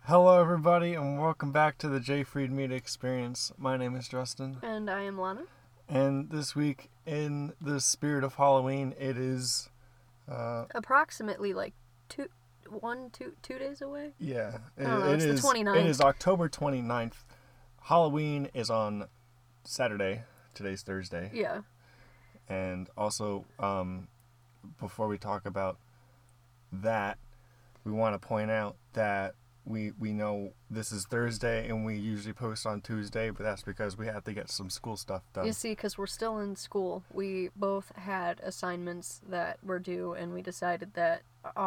Hello, everybody, and welcome back to the J. Fried Media Experience. My name is Justin, And I am Lana. and this week, in the spirit of Halloween, it is, Approximately like 2 days away. yeah, it's the 29th. It is October 29th. Halloween is on Saturday. Today's Thursday. Yeah. And also, before we talk about that, we want to point out that we know this is Thursday and we usually post on Tuesday, but that's because we have to get some school stuff done. You see, because we're still in school, we both had assignments that were due, and we decided that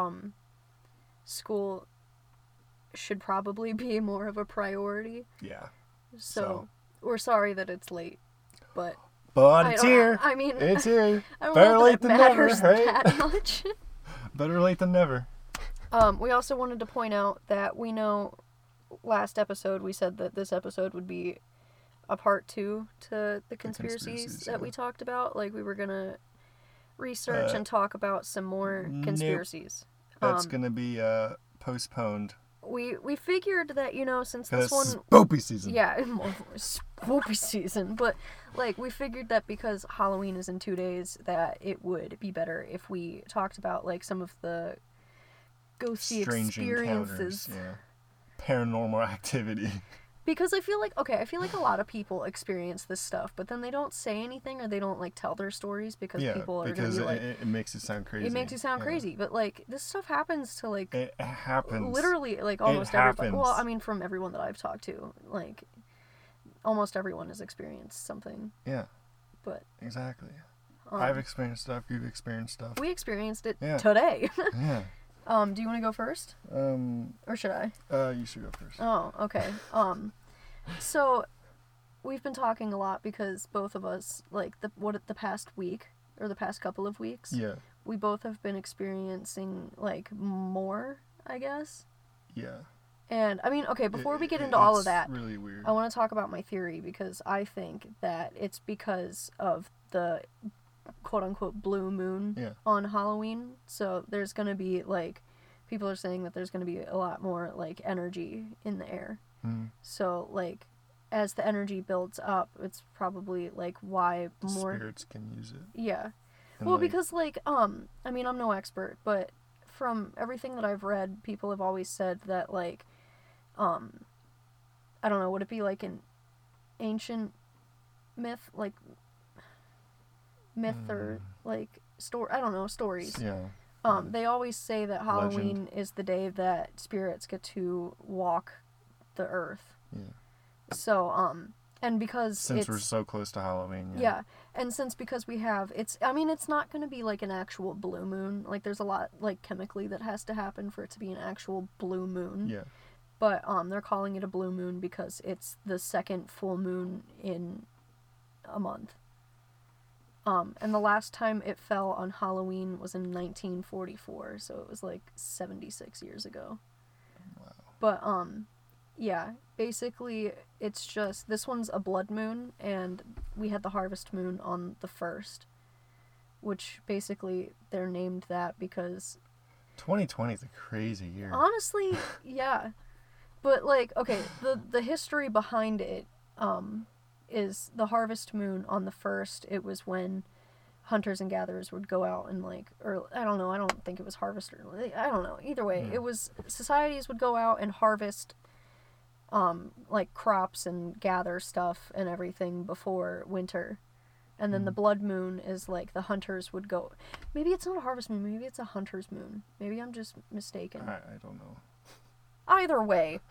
school should probably be more of a priority. Yeah. So we're sorry that it's late, but it's here. I mean, it's here. I don't Better know late if than it never, matters right? that much. Better late than never. We also wanted to point out that we know last episode we said that this episode would be a part 2 to the conspiracies that we talked about. Like, we were going to research and talk about some more conspiracies. That's going to be postponed. We figured that, since this one... Spoopy season. Yeah, spoopy season. But, we figured that because Halloween is in 2 days, that it would be better if we talked about, some of the ghosty strange experiences. Yeah. Paranormal activity. Because I feel like a lot of people experience this stuff, but then they don't say anything or they don't, tell their stories because people are going to be like... it makes it sound crazy. It makes it sound crazy, but, this stuff happens to, It happens. literally, almost everybody. Well, I mean, from everyone that I've talked to, almost everyone has experienced something. Yeah. But... Exactly. I've experienced stuff, you've experienced stuff. We experienced it today. Yeah. Do you want to go first? Or should I? You should go first. Oh, okay. So, we've been talking a lot because both of us, the past week, or the past couple of weeks, Yeah. we both have been experiencing, more, I guess. Yeah. And, I mean, okay, before we get into all of that, really weird. I want to talk about my theory because I think that it's because of the quote-unquote blue moon on Halloween. So there's going to be, people are saying that there's going to be a lot more, energy in the air. Mm. So, as the energy builds up, it's probably, why more... spirits can use it. Yeah. And well, because, I mean, I'm no expert, but from everything that I've read, people have always said that, I don't know, would it be, an ancient myth? Myth or, story? I don't know, stories. Yeah. They always say that Halloween is the day that spirits get to walk the earth. Yeah. So, and because Since we're so close to Halloween, yeah. And because we have, it's not going to be, an actual blue moon. There's a lot, chemically that has to happen for it to be an actual blue moon. Yeah. But, they're calling it a blue moon because it's the second full moon in a month. And the last time it fell on Halloween was in 1944, so it was 76 years ago. Wow. But yeah, basically it's just this one's a blood moon, and we had the harvest moon on the 1st, which basically they're named that because 2020 is a crazy year. Honestly, yeah. But okay, the history behind it is the harvest moon on the 1st. It was when hunters and gatherers would go out and or I don't know, I don't think it was harvest, or I don't know. Either way, it was societies would go out and harvest crops and gather stuff and everything before winter. And then the blood moon is the hunters would go. Maybe it's not a harvest moon, maybe it's a hunter's moon. Maybe I'm just mistaken. I don't know. Either way,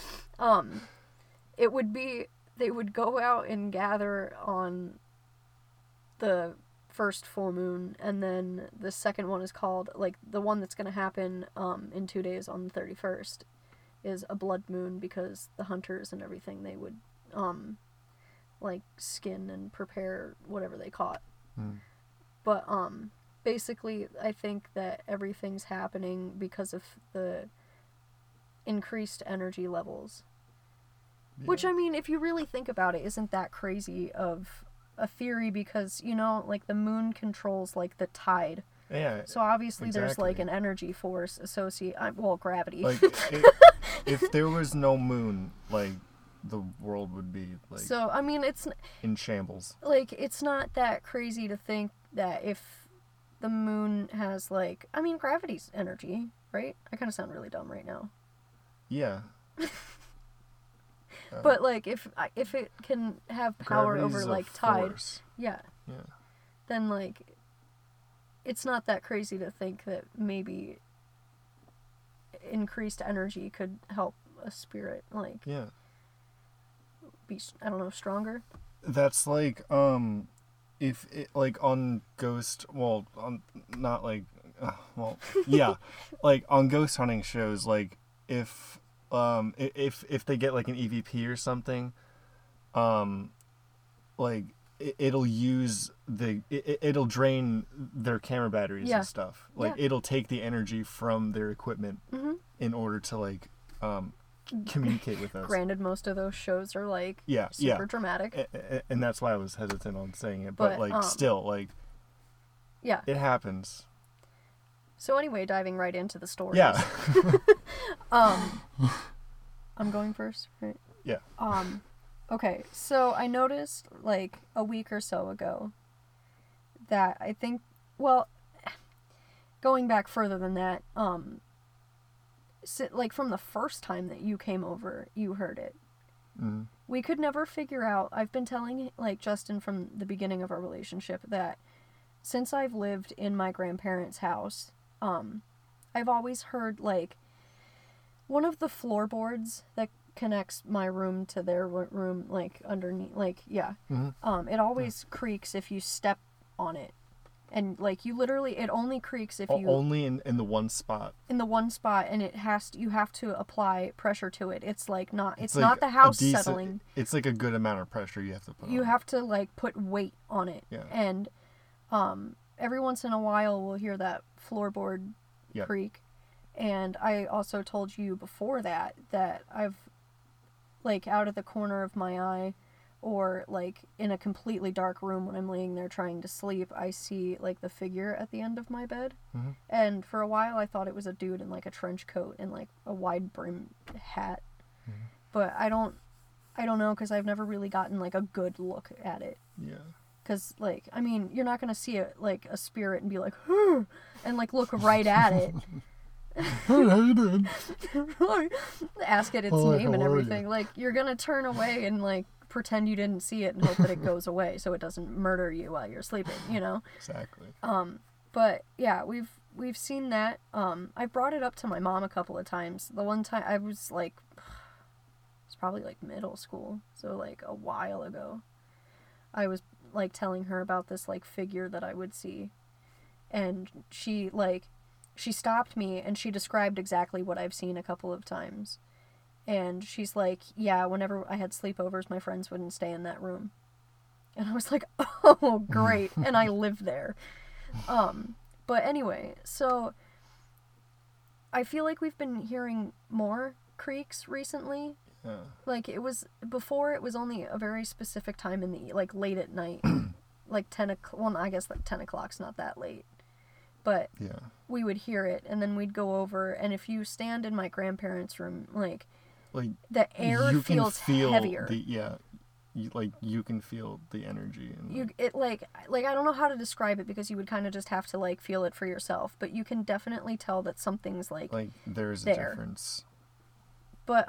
it would be, they would go out and gather on the first full moon, and then the second one is called, the one that's going to happen in 2 days on the 31st is a blood moon, because the hunters and everything, they would skin and prepare whatever they caught. But basically I think that everything's happening because of the increased energy levels. Yeah. Which, I mean, if you really think about it, isn't that crazy of a theory? Because, the moon controls, the tide Yeah. So obviously there's like exactly. an energy force associated, well, gravity. Like, if there was no moon, like, the world would be, like, So, I mean, it's in shambles. like, it's not that crazy to think that if the moon has like, I mean, gravity's energy, right? I kind of sound really dumb right now. Yeah. But like, if it can have power over Gravity's a like tide, force. yeah, Yeah. then like, it's not that crazy to think that maybe increased energy could help a spirit like Yeah. be, I don't know, stronger. That's like, if it, like, on Ghost, well, on, not like, well, yeah, like, on ghost hunting shows, like, if they get, like, an EVP or something, like, it'll use it'll drain their camera batteries Yeah. and stuff. Like, Yeah. it'll take the energy from their equipment in order to, like, communicate with us. Granted, most of those shows are like Yeah, super yeah. dramatic. And that's why I was hesitant on saying it, but, But, like, still, like, Yeah. it happens. So anyway, diving right into the stories. Yeah. I'm going first, right? Yeah. Okay, so I noticed like a week or so ago that I think, well, going back further than that, like from the first time that you came over, you heard it. Mm-hmm. We could never figure out, I've been telling like Justin from the beginning of our relationship that since I've lived in my grandparents' house, I've always heard like one of the floorboards that connects my room to their room, like underneath, like, yeah. Mm-hmm. It always creaks if you step on it. And like you literally, it only creaks if you Only in the one spot. in the one spot, and you have to apply pressure to it. It's like not, it's like not the a house decent- settling. It's like a good amount of pressure you have to put You on. have to like put weight on it. Yeah. And every once in a while we'll hear that floorboard Yep. creak. And I also told you before that I've like out of the corner of my eye or like in a completely dark room when I'm laying there trying to sleep, I see like the figure at the end of my bed. Mm-hmm. And for a while I thought it was a dude in like a trench coat and like a wide brim hat. Mm-hmm. But I don't know, because I've never really gotten like a good look at it. Yeah. Because, like, I mean, you're not going to see it, like, a spirit and be like, and, like, look right at it. Hey, how you doing? Ask it its Hi, name and how are everything. you? Like, you're going to turn away and, like, pretend you didn't see it and hope that it goes away so it doesn't murder you while you're sleeping, you know? Exactly. But, yeah, we've seen that. I brought it up to my mom a couple of times. The one time I was, like, it's probably, like, middle school, so, like, a while ago. I was like telling her about this like figure that I would see, and she stopped me and she described exactly what I've seen a couple of times, and she's like, yeah, whenever I had sleepovers my friends wouldn't stay in that room, and I was like, oh great. And I lived there. But anyway, so I feel like we've been hearing more creaks recently. Yeah. Like, before it was only a very specific time in the, like, late at night. Like 10 o'clock, well, I guess like 10 o'clock's not that late. But Yeah. we would hear it, and then we'd go over, and if you stand in my grandparents' room, like, Like, the air you can feels feel heavier. you can feel the energy. And Like, I don't know how to describe it, because you would kind of just have to, like, feel it for yourself, but you can definitely tell that something's, like there's a there. difference. But,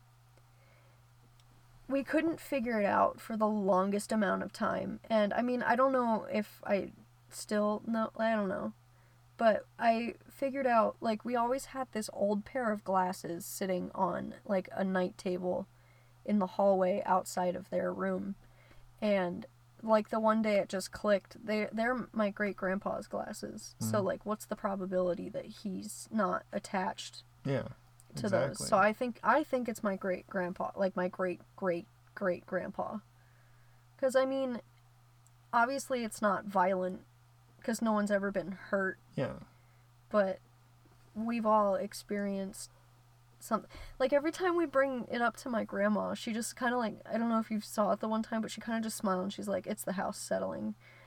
we couldn't figure it out for the longest amount of time. And, I mean, I don't know if I still know, I don't know. But I figured out, like, we always had this old pair of glasses sitting on, like, a night table in the hallway outside of their room. And, like, the one day it just clicked. They're my great-grandpa's glasses. Mm-hmm. So, like, what's the probability that he's not attached Yeah. to Exactly. those? So I think it's my great-grandpa, like, my great-great-great-grandpa. Because, I mean, obviously it's not violent, because no one's ever been hurt, Yeah. but we've all experienced something. Like, every time we bring it up to my grandma, she just kind of, like, I don't know if you saw it the one time, but she kind of just smiled, and she's like, it's the house settling.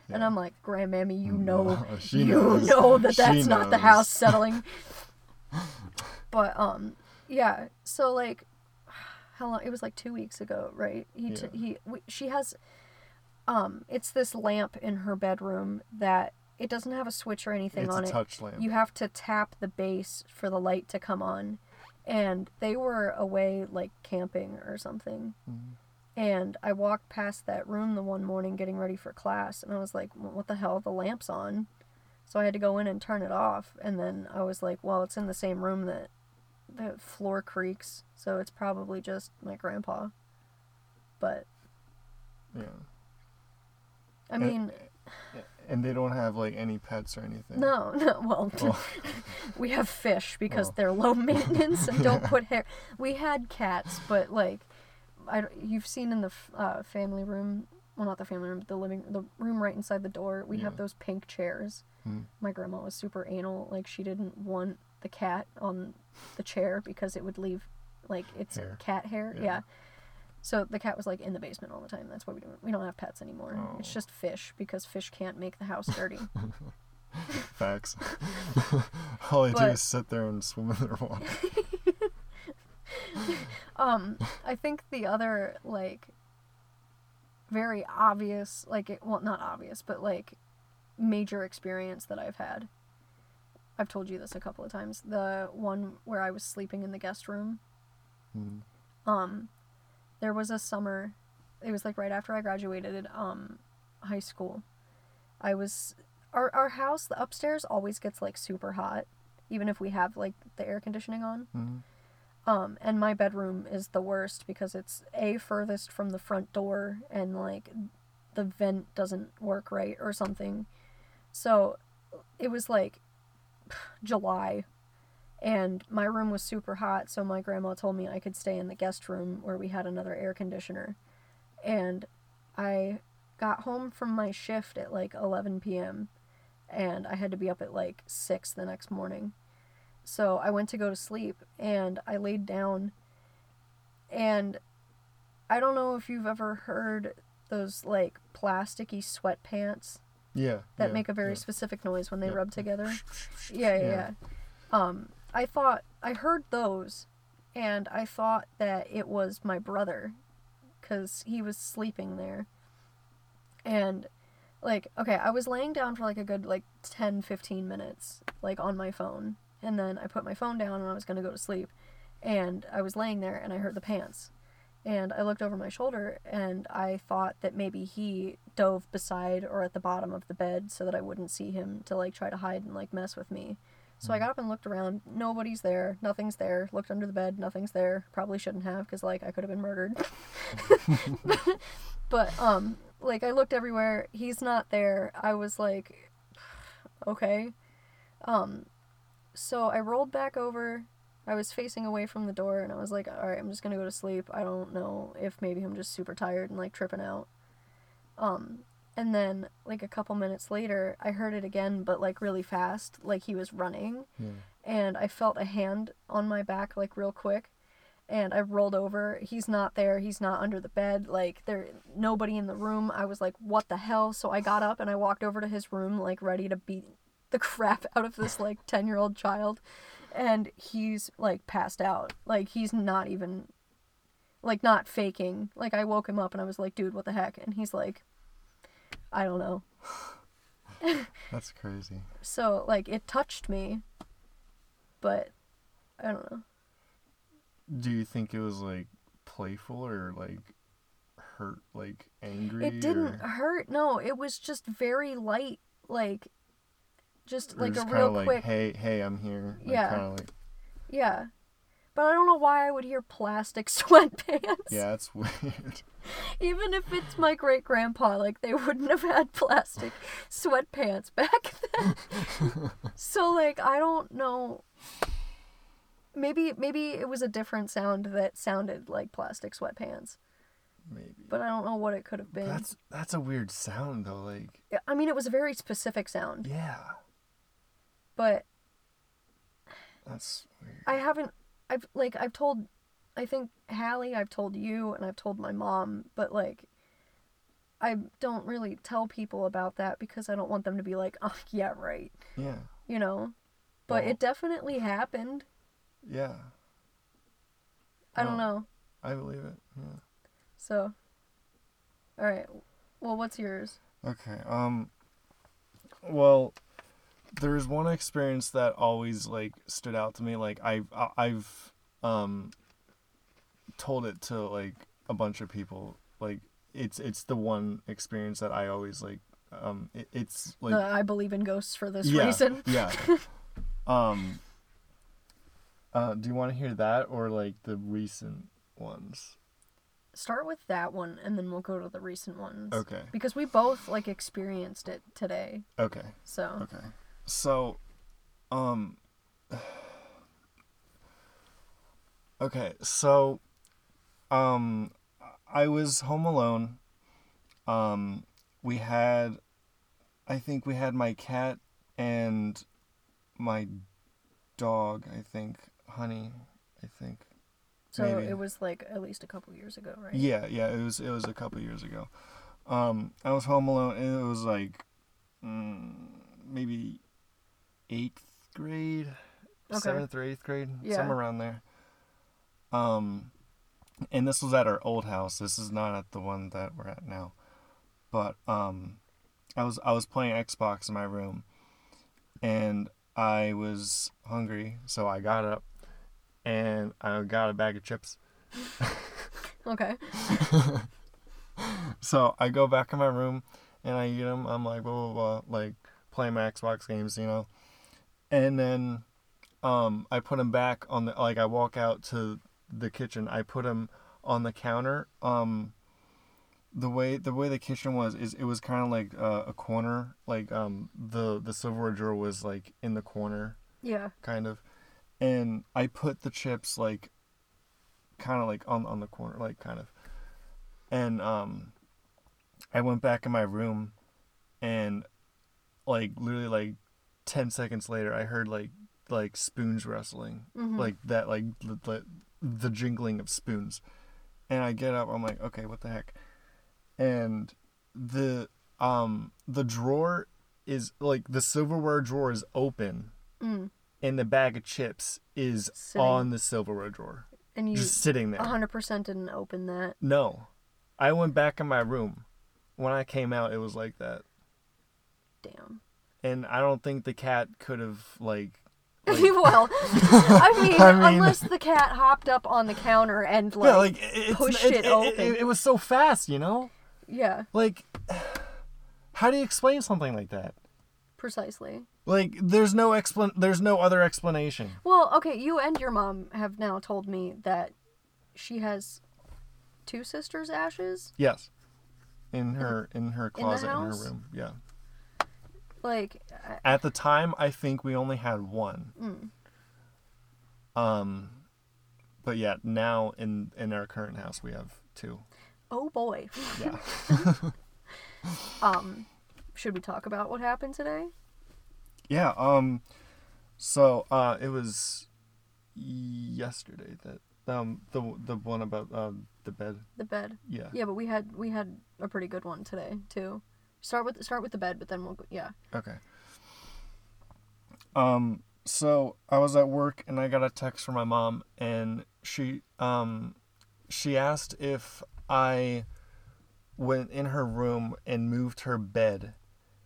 And Yeah. I'm like, Grandmammy, you No, know, she you knows. know that She that's not the knows. house settling. But, yeah, so, like, how long, it was like 2 weeks ago, right? She has, it's this lamp in her bedroom that it doesn't have a switch or anything It's on a it. touch lamp. You have to tap the base for the light to come on. And they were away, like, camping or something. Mhm. And I walked past that room the one morning getting ready for class, and I was like, well, what the hell? The lamp's on. So I had to go in and turn it off. And then I was like, well, it's in the same room that the floor creaks, so it's probably just my grandpa. But, Yeah. I mean, And they don't have like any pets or anything. no, well, Oh. we have fish because Oh. they're low maintenance and don't put hair. We had cats, but, like, you've seen in the family room, well, not the family room, but the room right inside the door, we have Yeah. those pink chairs. Mm. My grandma was super anal. Like, she didn't want the cat on the chair because it would leave, like, its Hair. cat hair. Yeah. Yeah. So the cat was, like, in the basement all the time. That's why we don't have pets anymore. Oh. It's just fish because fish can't make the house dirty. Facts. All I do But- is sit there and swim in their water. I think the other, like, very obvious, like, well, not obvious, but, like, major experience that I've had, I've told you this a couple of times, the one where I was sleeping in the guest room. Mm. There was a summer, it was, like, right after I graduated high school. Our house, the upstairs always gets, like, super hot, even if we have, like, the air conditioning on. Mm. And my bedroom is the worst because it's furthest from the front door and, like, the vent doesn't work right or something. So it was, like, July, and my room was super hot, so my grandma told me I could stay in the guest room where we had another air conditioner. And I got home from my shift at, like, 11 p.m., and I had to be up at, like, 6 the next morning. So I went to go to sleep, and I laid down, and I don't know if you've ever heard those, like, plasticky sweatpants Yeah. that yeah, make a very yeah. specific noise when they Yeah. rub together. Yeah. I heard those, and I thought that it was my brother, because he was sleeping there. And, like, okay, I was laying down for, like, a good, like, 10-15 minutes, like, on my phone. And then I put my phone down and I was going to go to sleep. And I was laying there and I heard the pants. And I looked over my shoulder and I thought that maybe he dove beside or at the bottom of the bed so that I wouldn't see him to, like, try to hide and, like, mess with me. So I got up and looked around. Nobody's there. Nothing's there. Looked under the bed. Nothing's there. Probably shouldn't have because, like, I could have been murdered. But, like, I looked everywhere. He's not there. I was like, okay. So I rolled back over. I was facing away from the door, and I was like, alright, I'm just gonna go to sleep. I don't know if maybe I'm just super tired and, like, tripping out. And then, like, a couple minutes later, I heard it again, but, like, really fast, like he was running. Yeah. And I felt a hand on my back, like, real quick. And I rolled over. He's not there. He's not under the bed. Like, nobody in the room. I was like, what the hell? So I got up and I walked over to his room, like, ready to beat the crap out of this, like, 10-year-old child. And he's, like, passed out. Like, he's not even, like, not faking. Like, I woke him up and I was like, dude, what the heck? And he's like, I don't know. That's crazy. So, like, it touched me, but I don't know. Do you think it was like playful or like hurt, like angry? It didn't or, hurt. No, it was just very light, like, just or like a just real kinda like, quick. hey, I'm here. Like, Yeah. Kind of like, Yeah. But I don't know why I would hear plastic sweatpants. yeah, it's weird. Even if it's my great grandpa, like, they wouldn't have had plastic sweatpants back then. So, like, I don't know. Maybe it was a different sound that sounded like plastic sweatpants. Maybe. But I don't know what it could have been. That's a weird sound though. Like, I mean, it was a very specific sound. yeah, But that's weird. I've told, I think, Hallie, I've told you, and I've told my mom, but, like, I don't really tell people about that because I don't want them to be like, oh, yeah, right. Yeah. You know? But Well, it definitely happened. Yeah. I don't know. I believe it. Yeah. So, alright. Well, what's yours? Okay. Well, there's one experience that always like stood out to me. Like I've told it to like a bunch of people. Like it's the one experience that I always like. It's like I believe in ghosts for this yeah, reason. Yeah. Do you want to hear that or like the recent ones? Start with that one, and then we'll go to the recent ones. Okay. Because we both like experienced it today. Okay. So. Okay. So, okay. So, I was home alone. I think we had my cat and my dog, I think, Honey, I think. So Maybe. it was like at least a couple years ago, right? Yeah, it was a couple years ago. I was home alone, and it was like maybe 8th grade, Okay. 7th or 8th grade, Yeah. somewhere around there. And this was at our old house. This is not at the one that we're at now. But I was playing Xbox in my room, and I was hungry, so I got up and I got a bag of chips. Okay. So I go back in my room and I eat them. I'm like, blah, blah, blah, like playing my Xbox games, you know. And then I put them back on the, like I walk out to the kitchen. I put them on the counter. The way the kitchen was is it was kind of like a corner, like the silverware drawer was like in the corner. Yeah. Kind of. And I put the chips like kind of like on the corner, like kind of. And I went back in my room, and like literally like 10 seconds later I heard like spoons rustling. Mm-hmm. Like that, like the jingling of spoons. And I get up, I'm like, okay, what the heck? And the drawer is like, the silverware drawer is open. And the bag of chips is Sitting. on the silverware drawer. And you just sitting there. 100% didn't open that. No. I went back in my room. When I came out, it was like that. Damn. And I don't think the cat could have, like well, I mean, unless the cat hopped up on the counter and pushed it open. It was so fast, you know? Yeah. Like, how do you explain something like that? Precisely. Like, there's no other explanation. Well, okay, you and your mom have now told me that she has 2 sisters' ashes. Yes. In her closet, in her house? room. Yeah. Like, at the time, I think we only had 1. But yeah, now in our current house we have 2. Oh boy. Yeah. Should we talk about what happened today? Yeah. So it was yesterday that the one about the bed. The bed. Yeah. Yeah, but we had a pretty good one today too. Start with the bed, but then we'll go, yeah. Okay. So I was at work and I got a text from my mom, and she asked if I went in her room and moved her bed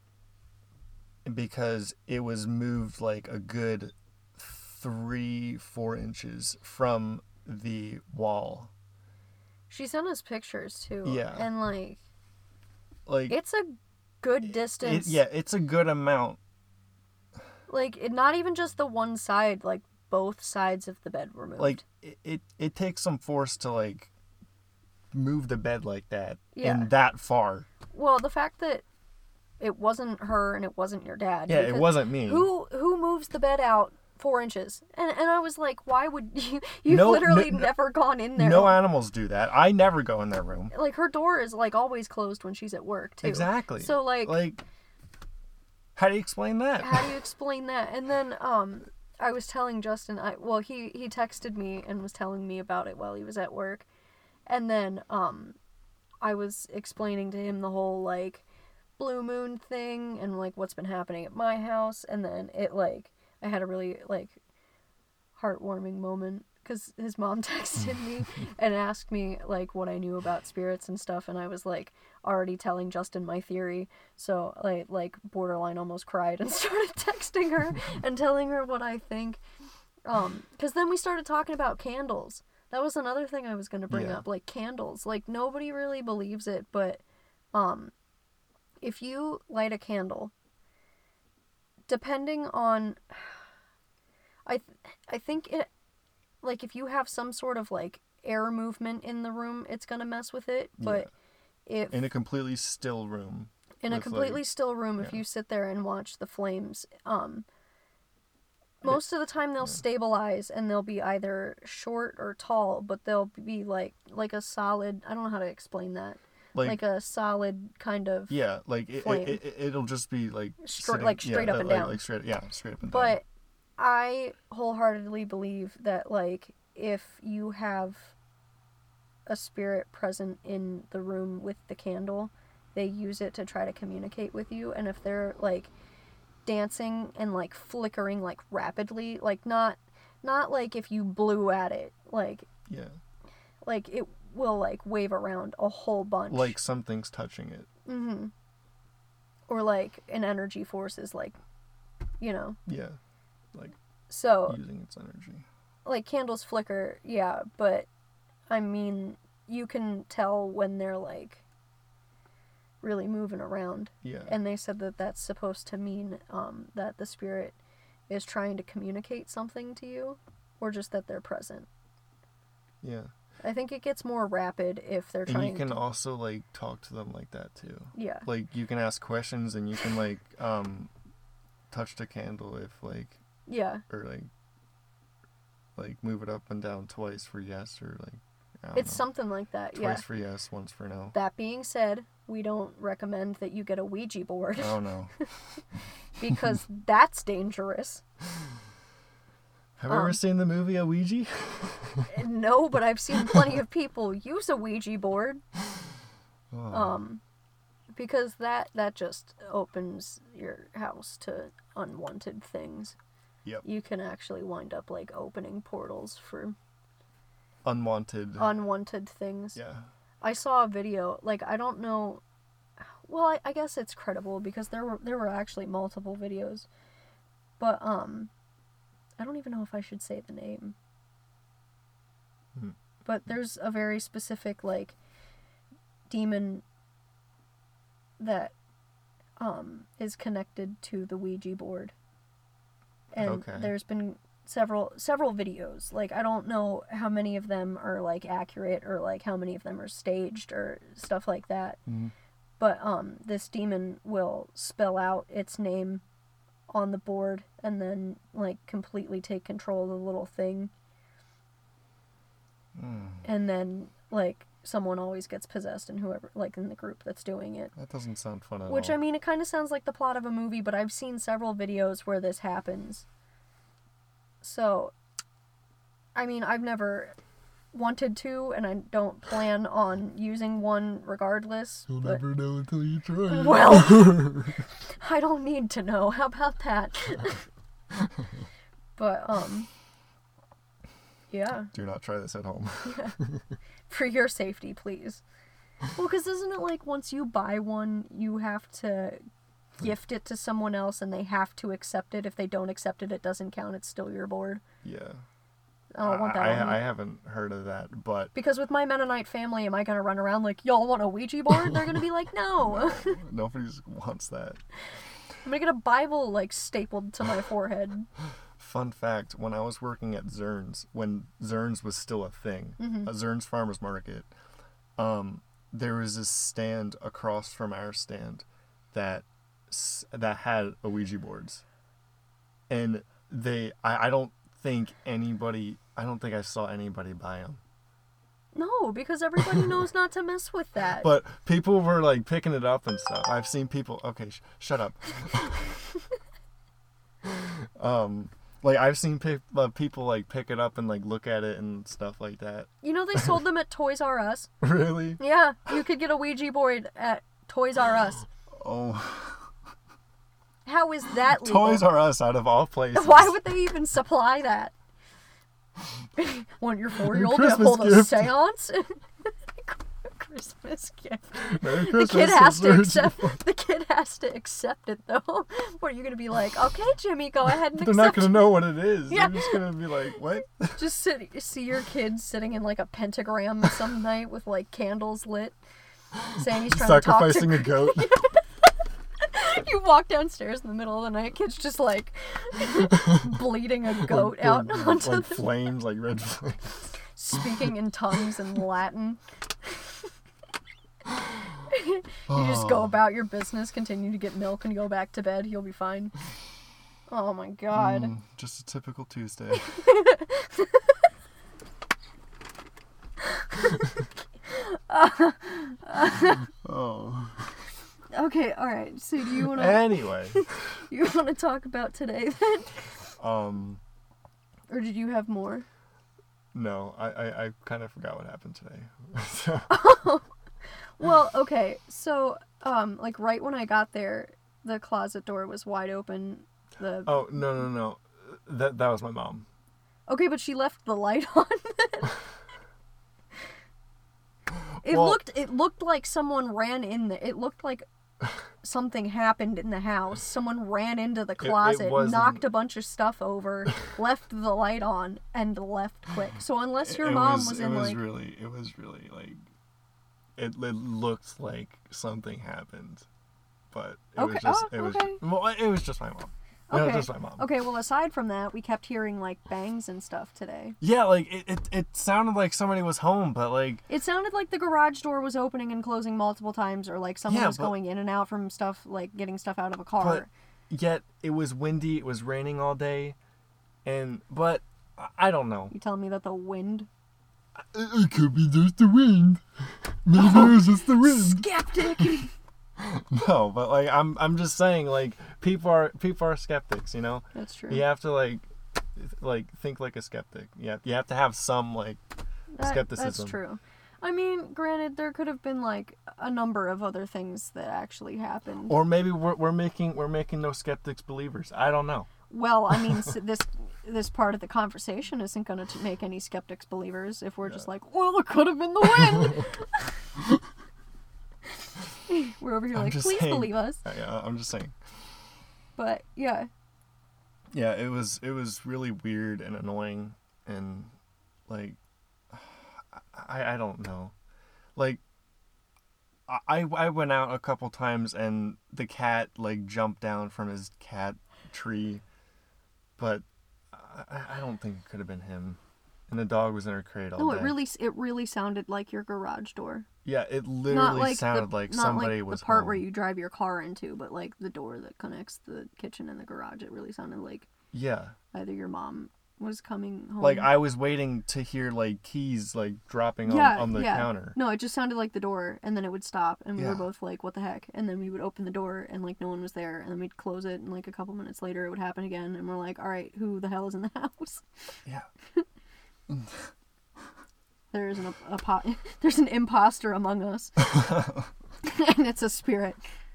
because it was moved like a good 3-4 inches from the wall. She sent us pictures too. Yeah. And like it's a good distance. It's a good amount. Like, not even just the one side, like both sides of the bed were moved. Like it takes some force to like move the bed like that. Yeah. And that far. Well, the fact that it wasn't her and it wasn't your dad. Yeah, it wasn't me. Who moves the bed out 4 inches? And I was like, why would you? You've literally never gone in there. No animals do that. I never go in their room. Like, her door is like always closed when she's at work too. Exactly. So like how do you explain that? How do you explain that? And then I was telling Justin, he texted me and was telling me about it while he was at work. And then I was explaining to him the whole, like, blue moon thing and, like, what's been happening at my house. And then it, like, I had a really, like, heartwarming moment because his mom texted me and asked me, like, what I knew about spirits and stuff. And I was, like, already telling Justin my theory. So I, like, borderline almost cried and started texting her and telling her what I think. Because then we started talking about candles. That was another thing I was going to bring up, like, candles. Like, nobody really believes it, but if you light a candle, depending on... I think it... Like, if you have some sort of, like, air movement in the room, it's going to mess with it. But if... In a completely still room. In a completely still room, if you sit there and watch the flames... most of the time they'll stabilize and they'll be either short or tall, but they'll be like a solid, I don't know how to explain that. Like a solid kind of like it'll just be like straight up and down. Like straight up and down. But I wholeheartedly believe that, like, if you have a spirit present in the room with the candle, they use it to try to communicate with you, and if they're like dancing and like flickering like rapidly, like not like if you blew at it, like like it will like wave around a whole bunch, like something's touching it, or like an energy force is like, you know, like so using its energy. Like candles flicker, but I mean you can tell when they're like really moving around. And they said that that's supposed to mean that the spirit is trying to communicate something to you, or just that they're present. I think it gets more rapid if they're trying. And you can also like talk to them like that too. Like you can ask questions and you can like touch the candle if like or like move it up and down twice for yes, or like it's something like that. Twice for yes, once for no. That being said, we don't recommend that you get a Ouija board. Oh, no. Because that's dangerous. Have you ever seen the movie A Ouija? No, but I've seen plenty of people use a Ouija board. Because that just opens your house to unwanted things. You can actually wind up, like, opening portals for... Unwanted things. I saw a video, like, I don't know, well, I guess it's credible because there were actually multiple videos, but I don't even know if I should say the name. But there's a very specific, like, demon that is connected to the Ouija board. And there's been several videos. Like, I don't know how many of them are, like, accurate, or, like, how many of them are staged, or stuff like that. But, this demon will spell out its name on the board, and then, like, completely take control of the little thing. And then, like, someone always gets possessed, and whoever, like, in the group that's doing it. That doesn't sound fun at all. Which, I mean, it kind of sounds like the plot of a movie, but I've seen several videos where this happens. So, I mean, I've never wanted to, and I don't plan on using one regardless. You'll never know until you try. Well, I don't need to know. How about that? But, yeah. Do not try this at home. For your safety, please. Well, because isn't it like once you buy one, you have to gift it to someone else and they have to accept it? If they don't accept it, it doesn't count. It's still your board. I don't want that on me. I haven't heard of that, but... Because with my Mennonite family, am I going to run around like, y'all want a Ouija board? They're going to be like, no. Nobody wants that. I'm going to get a Bible, like, stapled to my forehead. Fun fact, when I was working at Zern's, when Zern's was still a thing, a Zern's Farmer's Market, there was this stand across from our stand that had a Ouija boards. And I don't think I saw anybody buy them. No, because everybody knows not to mess with that. But people were, like, picking it up and stuff. I've seen people... Okay, shut up. Like, I've seen people, like, pick it up and, like, look at it and stuff like that. You know they sold them at Toys R Us. Really? Yeah, you could get a Ouija board at Toys R Us. Oh. How is that legal? Toys R Us, out of all places. Why would they even supply that? Want your 4-year-old to Christmas hold a gift. seance? Christmas gift. Merry The Christmas, kid has to sister. accept. The kid has to accept it though. What are you gonna be like? Okay, Jimmy, go ahead and They're not accept. going to know what it is. Yeah. They're just going to be like, what? Just see your kid sitting in like a pentagram some night with like candles lit, saying he's trying Sacrificing to a goat. talk to. You walk downstairs in the middle of the night, kid's just like bleeding a goat out onto like the flames, like red flames. speaking in tongues in Latin. You just go about your business, continue to get milk, and go back to bed. You'll be fine. Oh my god. Just a typical Tuesday. Oh. Okay, alright. So do you want to Anyway. talk about today then? Or did you have more? No, I kind of forgot what happened today. So, Well, okay. So, like right when I got there, the closet door was wide open. oh, no. That was my mom. Okay, but she left the light on. Well- It looked like someone ran in there. It looked like something happened in the house. Someone ran into the closet, wasn't- knocked a bunch of stuff over, left the light on, and left quick. So unless your mom was in like It was really like... It looked like something happened. But it was Okay. just... Oh, it was, okay. well, it was just my mom. It was Okay. just my mom. Okay, well aside from that, we kept hearing like bangs and stuff today. Yeah, like, it sounded like somebody was home, but like... It sounded like the garage door was opening and closing multiple times, or like someone Yeah, was but- going in and out from stuff, like getting stuff out of a car. But yet, it was windy, it was raining all day, but I don't know. You telling me that the wind? It could be just the wind. Maybe it was just the wind. Skeptic. No, but like I'm just saying, like people are skeptics, you know. That's true. You have to like think like a skeptic. You have to have some like skepticism. That's true. I mean, granted, there could have been like a number of other things that actually happened. Or maybe we're making those skeptics believers. I don't know. Well, I mean, this part of the conversation isn't going to make any skeptics believers if we're just like, well, it could have been the wind. We're over here I'm like, just please saying. believe us. Yeah, I'm just saying. But yeah, Yeah, it was really weird and annoying, and like I don't know. Like I went out a couple times and the cat like jumped down from his cat tree, but I don't think it could have been him. And the dog was in her crate all no, day. it really sounded like your garage door. Yeah, it Not literally like sounded like somebody was the part home. where you drive your car into, but like the door that connects the kitchen and the garage. It really sounded like Yeah. either your mom was coming home. Like I was waiting to hear like keys like dropping on the counter. No, it just sounded like the door, and then it would stop, and we were Yeah. both like, "What the heck?" And then we would open the door, and like no one was there, and then we'd close it, and like a couple minutes later, it would happen again, and we're like, "All right, who the hell is in the house?" Yeah. There's there's an imposter among us, and it's a spirit.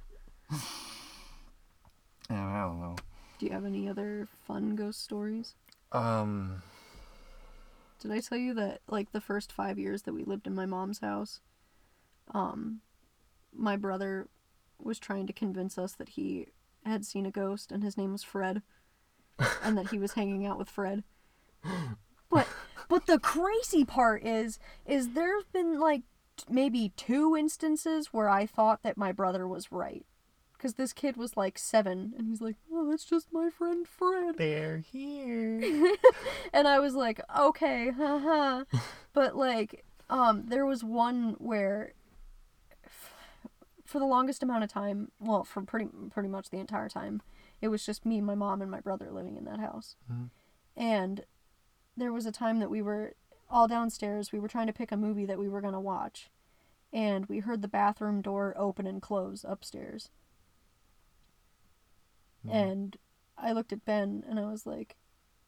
Yeah, I don't know. Do you have any other fun ghost stories? Did I tell you that, like, the first 5 years that we lived in my mom's house, my brother was trying to convince us that he had seen a ghost and his name was Fred, and that he was hanging out with Fred. But the crazy part is there's been, like, maybe 2 instances where I thought that my brother was right. Because this kid was, like, 7, and he's like, oh, that's just my friend Fred. They're here. And I was like, okay, haha. But, like, there was one where, for the longest amount of time, well, for pretty much the entire time, it was just me, my mom, and my brother living in that house. Mm-hmm. And there was a time that we were all downstairs, we were trying to pick a movie that we were going to watch, and we heard the bathroom door open and close upstairs. Mm-hmm. And I looked at Ben, and I was like,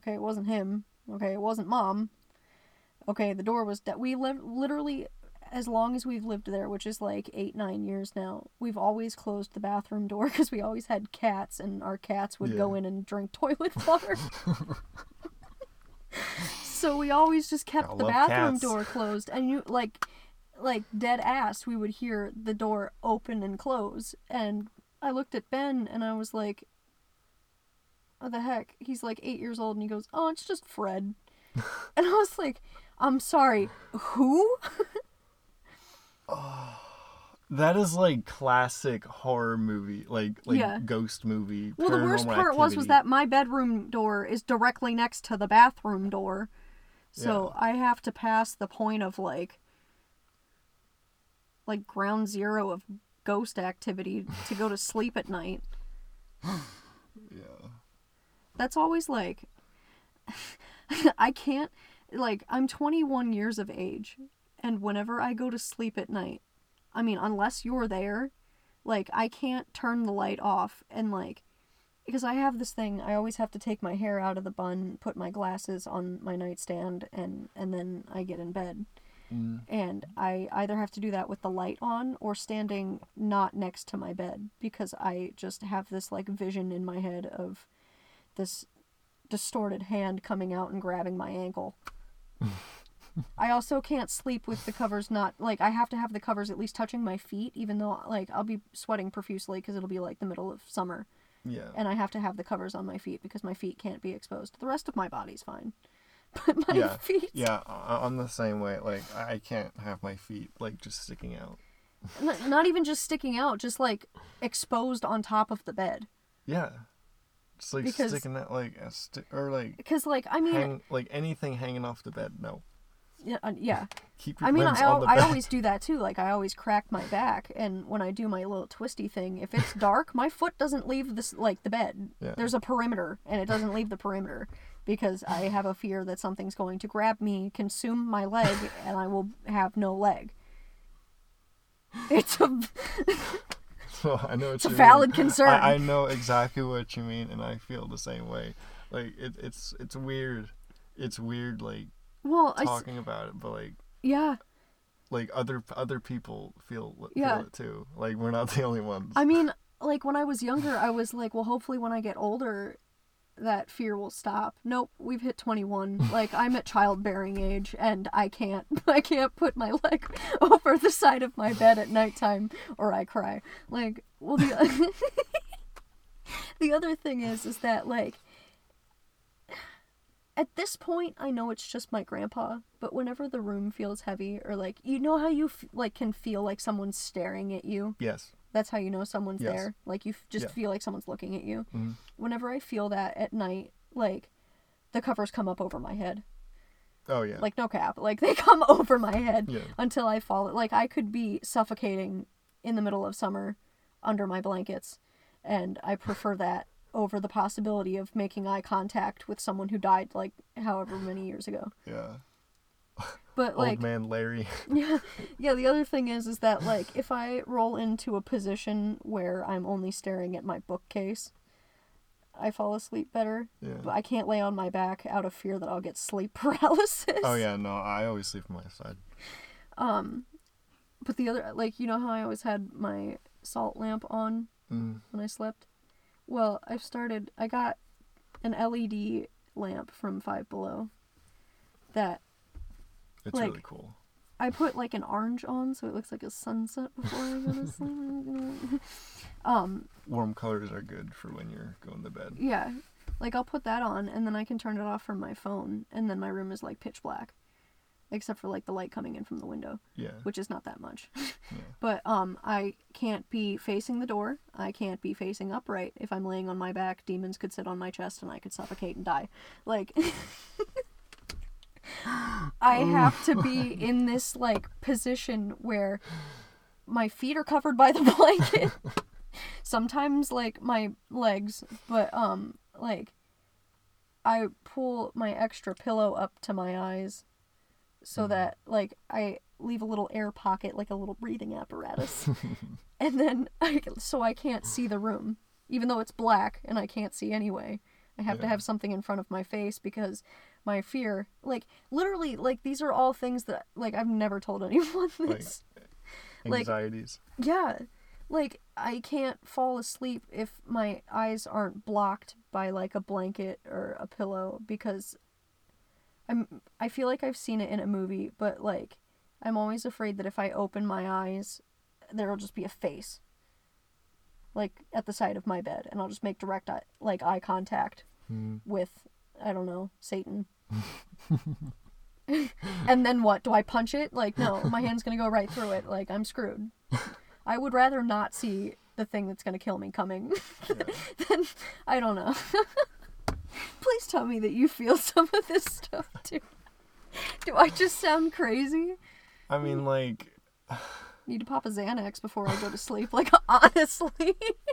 Okay, it wasn't him. Okay, it wasn't Mom. Okay, the door was... we literally, as long as we've lived there, which is like 8-9 years now, we've always closed the bathroom door because we always had cats, and our cats would go in and drink toilet water. So we always just kept the bathroom door closed, and you like dead ass, we would hear the door open and close. And I looked at Ben and I was like, what the heck? He's like 8 years old, and he goes, oh, it's just Fred. And I was like, I'm sorry, who? Oh, that is like classic horror movie, like ghost movie. Well, the worst part was that my bedroom door is directly next to the bathroom door. So I have to pass the point of like ground zero of ghost activity to go to sleep at night. Yeah. That's always like, I can't, like, I'm 21 years of age, and whenever I go to sleep at night, I mean, unless you're there, like, I can't turn the light off, and like, because I have this thing, I always have to take my hair out of the bun, put my glasses on my nightstand, and then I get in bed. Mm. And I either have to do that with the light on or standing not next to my bed, because I just have this like vision in my head of this distorted hand coming out and grabbing my ankle. I also can't sleep with the covers not, like, I have to have the covers at least touching my feet, even though, like, I'll be sweating profusely because it'll be like the middle of summer. Yeah. And I have to have the covers on my feet because my feet can't be exposed. The rest of my body's fine. But my feet... Yeah, I'm the same way. Like, I can't have my feet, like, just sticking out. Not even just sticking out, just, like, exposed on top of the bed. Yeah. Just, like, sticking out, like, or, like... Because, like, I mean... like, anything hanging off the bed, no. Yeah. Keep your limbs on the bed. I always do that, too. Like, I always crack my back, and when I do my little twisty thing, if it's dark, my foot doesn't leave this, like, the bed. Yeah. There's a perimeter, and it doesn't leave the perimeter. Because I have a fear that something's going to grab me, consume my leg, and I will have no leg. It's a... So I know it's a valid concern. I know exactly what you mean, and I feel the same way. Like, it's weird. It's weird, like, talking about it, but, like... Yeah. Like, other people feel it, too. Like, we're not the only ones. I mean, like, when I was younger, I was like, well, hopefully when I get older... that fear will stop. Nope, we've hit 21. Like, I'm at childbearing age, and I can't put my leg over the side of my bed at nighttime, or I cry. Like, well, the other thing is that, like, at this point, I know it's just my grandpa, but whenever the room feels heavy, or, like, you know how you, can feel like someone's staring at you? Yes. That's how you know someone's there. Like, you just feel like someone's looking at you. Mm-hmm. Whenever I feel that at night, like, the covers come up over my head. Oh, yeah. Like, no cap. Like, they come over my head yeah. until I fall. Like, I could be suffocating in the middle of summer under my blankets, and I prefer that over the possibility of making eye contact with someone who died, like, however many years ago. Yeah. But, like, old man Larry. yeah, the other thing is that, like, if I roll into a position where I'm only staring at my bookcase, I fall asleep better. Yeah. But I can't lay on my back out of fear that I'll get sleep paralysis. Oh, yeah, no, I always sleep on my side. But the other, like, you know how I always had my salt lamp on when I slept? Well, I got an LED lamp from Five Below that... It's like, really cool. I put, like, an orange on so it looks like a sunset before I go to sleep. Warm colors are good for when you're going to bed. Yeah. Like, I'll put that on, and then I can turn it off from my phone, and then my room is, like, pitch black. Except for, like, the light coming in from the window. Yeah. Which is not that much. Yeah. But, I can't be facing the door. I can't be facing upright. If I'm laying on my back, demons could sit on my chest, and I could suffocate and die. Like... I have to be in this, like, position where my feet are covered by the blanket. Sometimes, like, my legs, but, like, I pull my extra pillow up to my eyes so that, like, I leave a little air pocket, like a little breathing apparatus. And then, so I can't see the room. Even though it's black and I can't see anyway, I have to Yeah. have something in front of my face because my fear, like, literally, like, these are all things that, like, I've never told anyone this. Like, Anxieties. yeah. Like, I can't fall asleep if my eyes aren't blocked by, like, a blanket or a pillow because I feel like I've seen it in a movie, but, like, I'm always afraid that if I open my eyes, there'll just be a face, like, at the side of my bed, and I'll just make direct eye contact with, I don't know, Satan. And then what? Do I punch it? Like, no, my hand's gonna go right through it. Like, I'm screwed. I would rather not see the thing that's gonna kill me coming than, I don't know. Please tell me that you feel some of this stuff too. Do I just sound crazy? I mean, like, Need to pop a Xanax before I go to sleep. Like, honestly.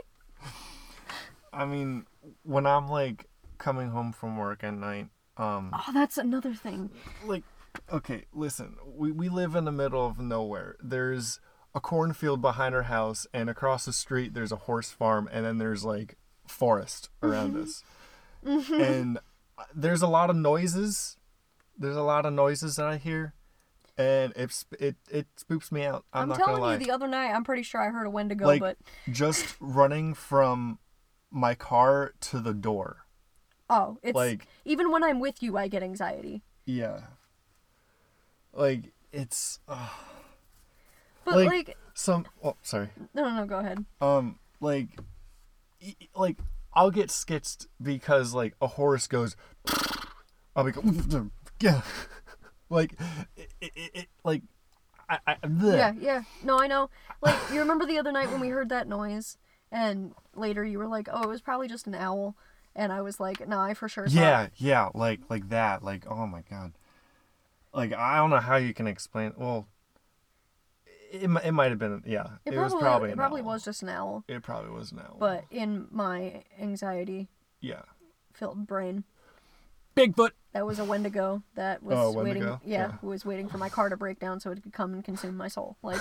I mean, when I'm like coming home from work at night, Oh, that's another thing. like, okay, listen, we live in the middle of nowhere. There's a cornfield behind our house, and across the street there's a horse farm, and then there's like forest around us. And there's a lot of noises. There's a lot of noises that I hear, and it spooks me out. I'm not gonna telling lie. you, the other night, I'm pretty sure I heard a Wendigo, Like, but... just running from my car to the door. Oh, it's... Like, even when I'm with you, I get anxiety. yeah. Like, it's But, like... some. Oh, sorry. No, go ahead. Like, like I'll get skitsed because like a horse goes. I'll be go, yeah. Like, it like, bleh. Yeah. No, I know. Like, you remember the other night when we heard that noise, and later you were like, oh, it was probably just an owl. And I was like, no, I for sure saw Yeah, like that. Like, oh my god. Like, I don't know how you can explain. Well, it might have been. Yeah, it was probably. It probably was just an owl. It probably was an owl. But in my anxiety-filled brain, Bigfoot. that was a Wendigo that was waiting. Wendigo? Yeah, Yeah. who was waiting for my car to break down so it could come and consume my soul. Like,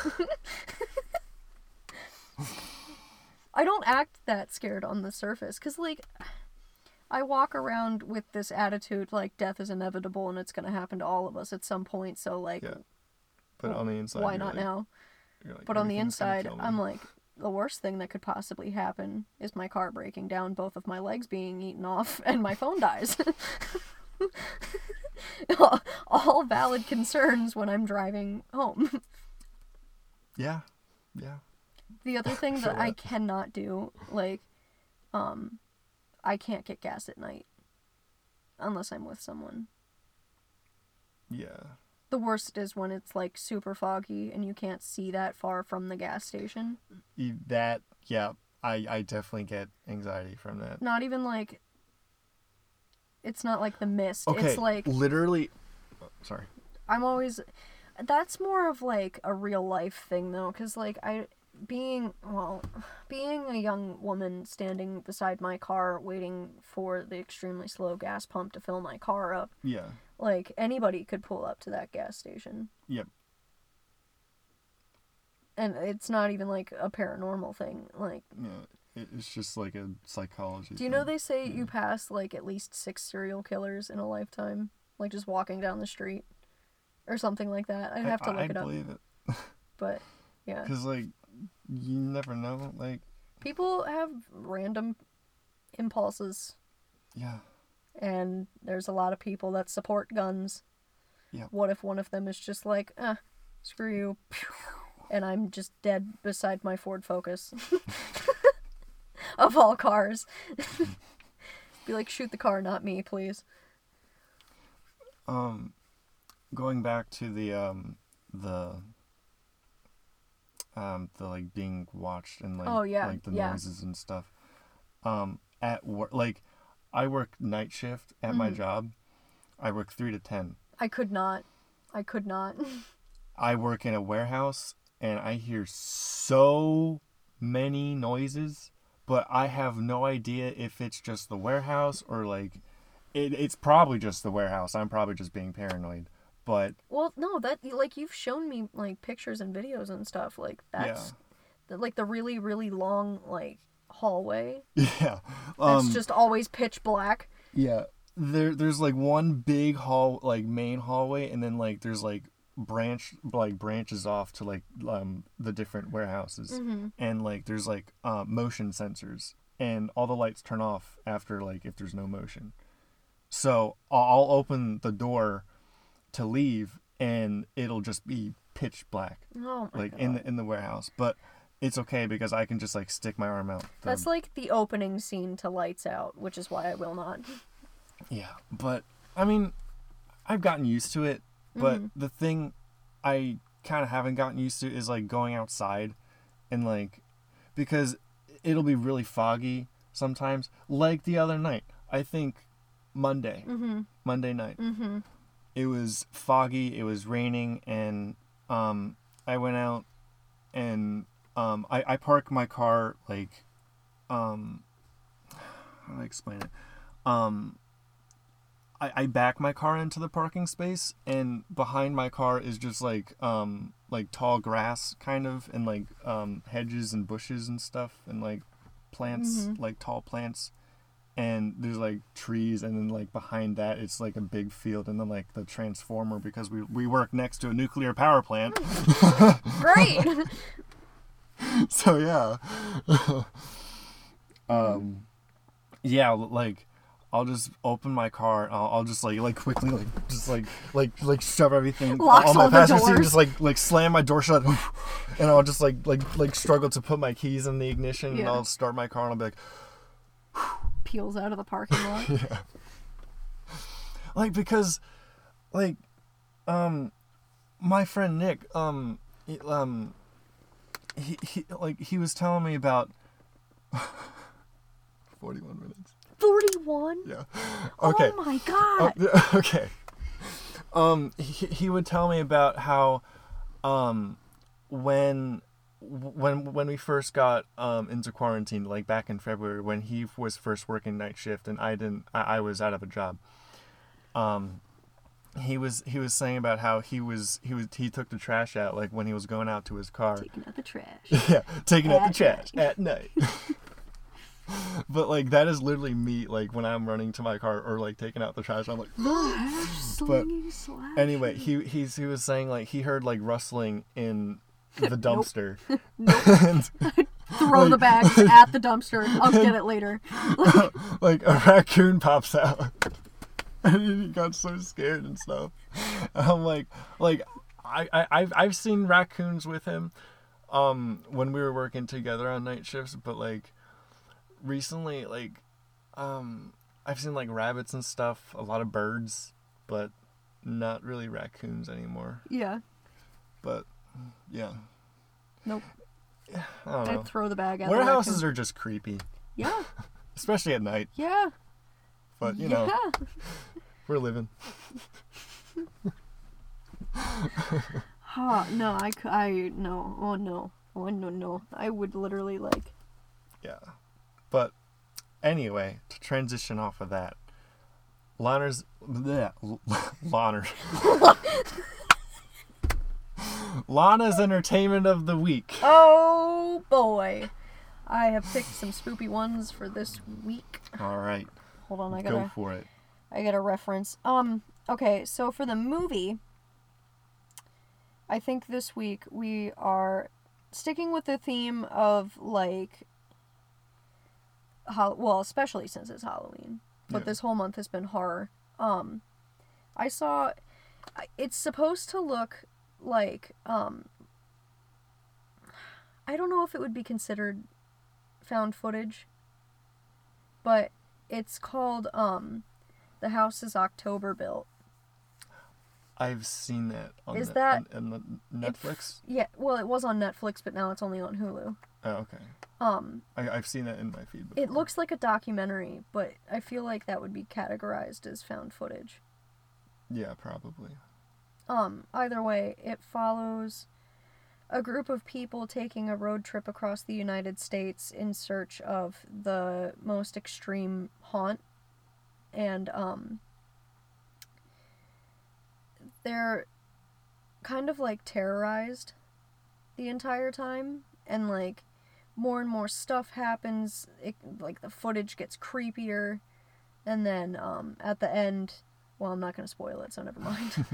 I don't act that scared on the surface, cause like, I walk around with this attitude like death is inevitable and it's gonna happen to all of us at some point. So like, Yeah. But on the inside, why you're not like, now? you're like, But on the "Everything's gonna inside, kill me." I'm like, the worst thing that could possibly happen is my car breaking down, both of my legs being eaten off, and my phone dies. All valid concerns when I'm driving home. Yeah. The other thing Feel that I that. cannot do, like, I can't get gas at night. Unless I'm with someone. Yeah. The worst is when it's, like, super foggy and you can't see that far from the gas station. That, yeah, I definitely get anxiety from that. Not even, like... It's not like the mist. Okay, It's like... literally... oh, sorry. I'm always... That's more of, like, a real life thing, though. Because, like, being a young woman standing beside my car waiting for the extremely slow gas pump to fill my car up, Yeah. like, anybody could pull up to that gas station. Yep. And it's not even, like, a paranormal thing. Like, Yeah. It's just like a psychology do you know thing. they say you pass, like, at least 6 serial killers in a lifetime? Like, just walking down the street? Or something like that. I'd have to look it up. I believe it. But, yeah. Because, like, you never know. Like, People have random impulses. yeah. And there's a lot of people that support guns. Yeah. What if one of them is just like, screw you. And I'm just dead beside my Ford Focus. Of all cars. Be like, shoot the car, not me, please. Going back to the like being watched and like, Oh, yeah, like the yeah. noises and stuff. At work, like, I work night shift at my job. I work 3 to 10. I could not. I work in a warehouse and I hear so many noises, but I have no idea if it's just the warehouse or like it's probably just the warehouse. I'm probably just being paranoid. But Well, no, that, like, you've shown me, like, pictures and videos and stuff. Like, that's, like, the really, really long, like, hallway Yeah. that's just always pitch black. Yeah. There's like one big main hallway, and then like there's like branches off to like the different warehouses, and like there's like motion sensors, and all the lights turn off after like if there's no motion. So I'll open the door to leave, and it'll just be pitch black, Oh my like God. in the warehouse. But it's okay because I can just like stick my arm out. That's like the opening scene to Lights Out, which is why I will not. Yeah, but I mean, I've gotten used to it. But the thing I kind of haven't gotten used to is like going outside, and like because it'll be really foggy sometimes. Like the other night, I think Monday night. It was foggy. It was raining, and I went out, and I parked my car like how do I explain it? I back my car into the parking space, and behind my car is just like tall grass kind of, and like hedges and bushes and stuff, and like plants, like tall plants, and there's like trees, and then like behind that it's like a big field, and then like the transformer, because we work next to a nuclear power plant. Great. So yeah. Yeah, like I'll just open my car. I'll just like quickly like shove everything Locks on my all the passenger seat, doors. just like slam my door shut, and I'll just like struggle to put my keys in the ignition, and Yeah. I'll start my car, and I'll be like, Peels out of the parking lot. yeah, like because, like, my friend Nick, he was telling me about 41 minutes. 41? Yeah. Okay. Oh my God. Okay. He would tell me about how, when we first got into quarantine, like back in February, when he was first working night shift and I was out of a job. He was saying about how he took the trash out, like when he was going out to his car. Taking out the trash. Yeah, taking out the At trash at night. But like that is literally me, like when I'm running to my car or like taking out the trash, I'm like, but anyway, he was saying like he heard like rustling in the dumpster. And, Throw the bags at the dumpster. I'll get it later. like a raccoon pops out. And he got so scared and stuff. I'm like I've seen raccoons with him when we were working together on night shifts, but like recently, like I've seen like rabbits and stuff, a lot of birds, but not really raccoons anymore. Yeah. But yeah, Nope. I don't know. I'd throw the bag at Warehouses the raccoon. are just creepy, Yeah. especially at night. Yeah. But you know, Yeah. we're living. No, no. Oh, no. Oh, no. I would literally, like... Yeah. But anyway, to transition off of that, Lana's entertainment of the week. Oh, boy. I have picked some spoopy ones for this week. All right, Hold on, go for it. I got a reference. Okay, so for the movie, I think this week we are sticking with the theme of, like, well, especially since it's Halloween, but Yeah. this whole month has been horror. I saw, it's supposed to look like, I don't know if it would be considered found footage, but it's called, The House is October Built. I've seen that on Is that- on the Netflix. Yeah, well, it was on Netflix, but now it's only on Hulu. Oh, okay. I've seen that in my feed before. It looks like a documentary, but I feel like that would be categorized as found footage. Yeah, probably. Either way, it follows a group of people taking a road trip across the United States in search of the most extreme haunt. And, they're kind of, like, terrorized the entire time. And, like, more and more stuff happens. Like the footage gets creepier, and then at the end, well, I'm not gonna spoil it, so never mind.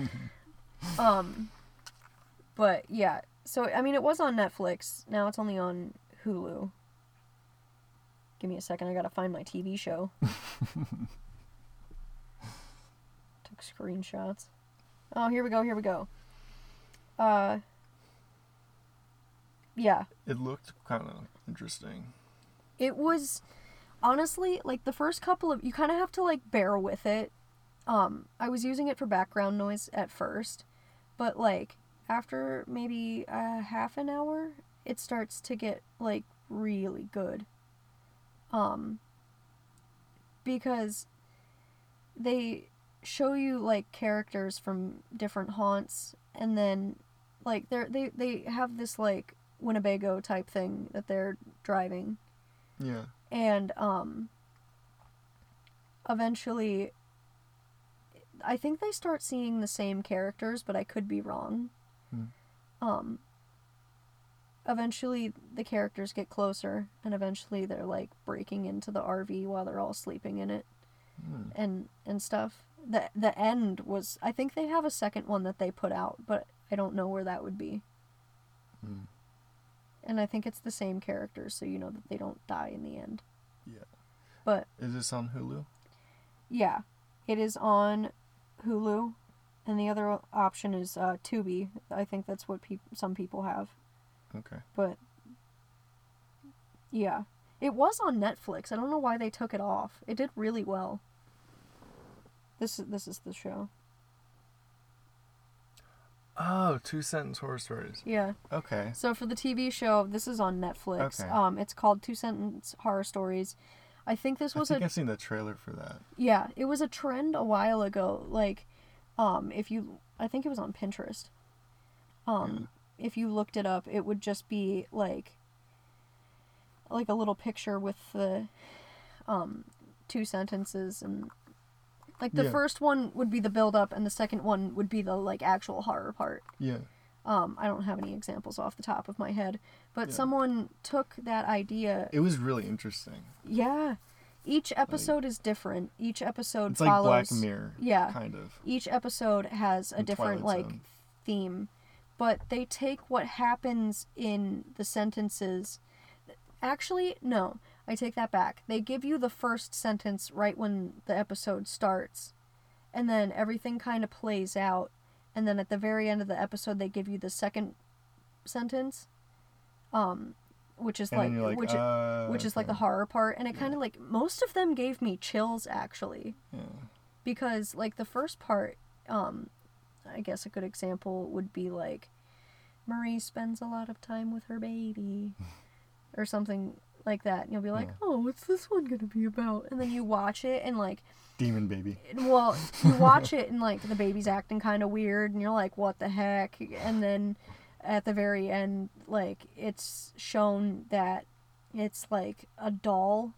But yeah, so I mean, it was on Netflix. Now it's only on Hulu. Give me a second. I gotta find my TV show. Took screenshots. Oh, here we go. Yeah. It looked kind of interesting. It was, honestly, like, the first couple of... You kind of have to, like, bear with it. I was using it for background noise at first. But, like, after maybe half an hour, it starts to get, like, really good. Because they show you, like, characters from different haunts, and then, like, they have this, like, Winnebago type thing that they're driving. Yeah. And, eventually, I think they start seeing the same characters, but I could be wrong. Eventually, the characters get closer, and eventually they're, like, breaking into the RV while they're all sleeping in it, and stuff. The end was... I think they have a second one that they put out, but I don't know where that would be. And I think it's the same characters, so you know that they don't die in the end. Yeah. But... Is this on Hulu? Yeah. It is on Hulu, and the other option is Tubi. I think that's what some people have. Okay. But, yeah. It was on Netflix. I don't know why they took it off. It did really well. This is the show. Oh, 2 Sentence Horror Stories. Yeah. Okay. So for the TV show, this is on Netflix. Okay. It's called 2 Sentence Horror Stories. I think this was I've seen the trailer for that. Yeah, it was a trend a while ago. Like, I think it was on Pinterest. If you looked it up, it would just be like a little picture with the 2 sentences, and like the first one would be the build up, and the second one would be the like actual horror part. Yeah. I don't have any examples off the top of my head, but someone took that idea. It was really interesting. Yeah. Each episode is different. Each episode it's follows... like Black Mirror. Yeah. Kind of. Each episode has a different, Twilight like, Zone. theme. But they take what happens in the sentences... Actually, no. I take that back. They give you the first sentence right when the episode starts. And then everything kind of plays out. And then at the very end of the episode, they give you the second sentence. Which is and like, which is like the horror part, and it kind of like, most of them gave me chills actually. Yeah. Because like the first part, I guess a good example would be like, Marie spends a lot of time with her baby, or something like that. And you'll be like, oh, what's this one gonna be about? And then you watch it and like, Demon baby. Well, you watch it and like the baby's acting kind of weird, and you're like, what the heck? And then at the very end, like, it's shown that it's, like, a doll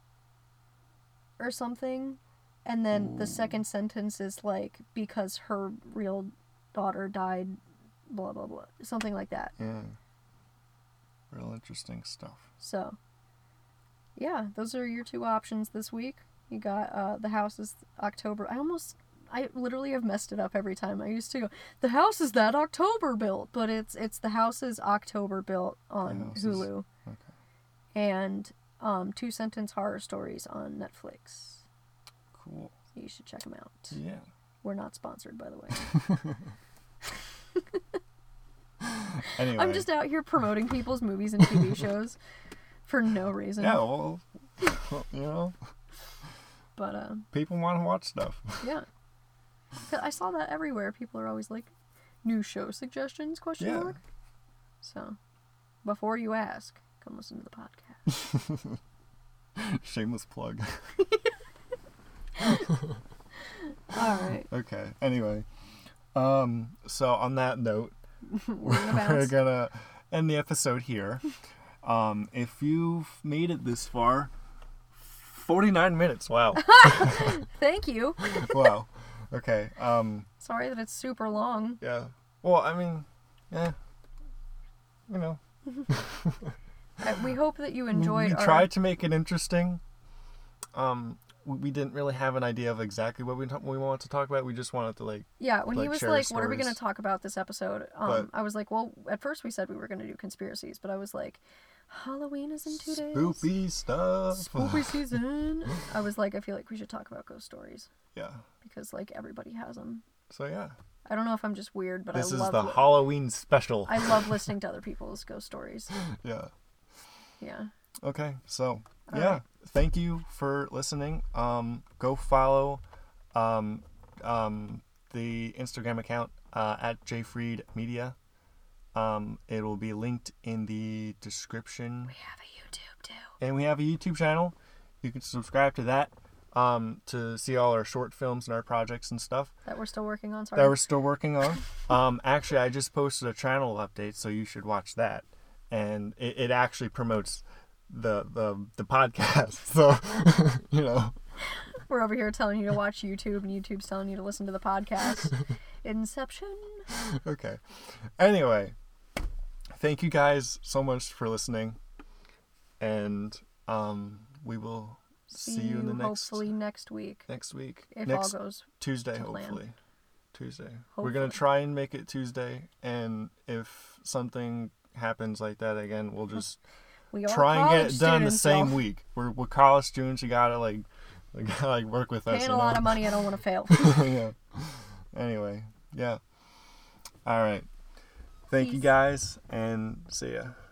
or something. And then the second sentence is, like, because her real daughter died, blah, blah, blah. Something like that. Yeah. Real interesting stuff. So, yeah, those are your 2 options this week. You got, The House is October. I literally have messed it up every time. I used to go, The House is that October built, but it's The House is October built on Hulu. Okay. And 2 Sentence Horror Stories on Netflix. Cool. So you should check them out. Yeah. We're not sponsored, by the way. Anyway. I'm just out here promoting people's movies and TV shows for no reason. Yeah, well, you know. But people want to watch stuff. Yeah. I saw that everywhere. People are always like, new show suggestions, question mark? So, before you ask, come listen to the podcast. Shameless plug. Alright. Okay, anyway. So on that note, we're gonna end the episode here. If you've made it this far, 49 minutes, wow. Thank you. Wow. Okay. Sorry that it's super long. Yeah. Well, I mean, yeah. You know. We hope that you enjoyed. We tried to make it interesting. We didn't really have an idea of exactly what we wanted to talk about. We just wanted to when he was share like, "What are we stories. going to talk about this episode?" I was like, "Well, at first we said we were going to do conspiracies, but I was like, Halloween is in 2 days. Spooky stuff. Spooky season." I was like, I feel like we should talk about ghost stories. Yeah. Because like everybody has them. So yeah. I don't know if I'm just weird, but this I love is the Halloween special. I love listening to other people's ghost stories. Yeah. Yeah. Okay, so All yeah, right. thank you for listening. Go follow the Instagram account at jfreedmedia. It will be linked in the description. We have a YouTube too. And we have a YouTube channel. You can subscribe to that to see all our short films and our projects and stuff. That we're still working on, sorry. That we're still working on. Actually, I just posted a channel update, so you should watch that. And it actually promotes the podcast. So, you know. We're over here telling you to watch YouTube, and YouTube's telling you to listen to the podcast. Inception. Okay. Anyway, thank you guys so much for listening. And we will see you in the hopefully next week. Next week. If next all goes Tuesday, to plan. hopefully. Tuesday. Hopefully. We're going to try and make it Tuesday. And if something happens like that again, we'll just we are try and get it done the students, same so week. We're college students. You gotta work with us. paying a lot of money. I don't want to fail. Yeah. Anyway, yeah. All right. Thank you Peace. guys, and see ya.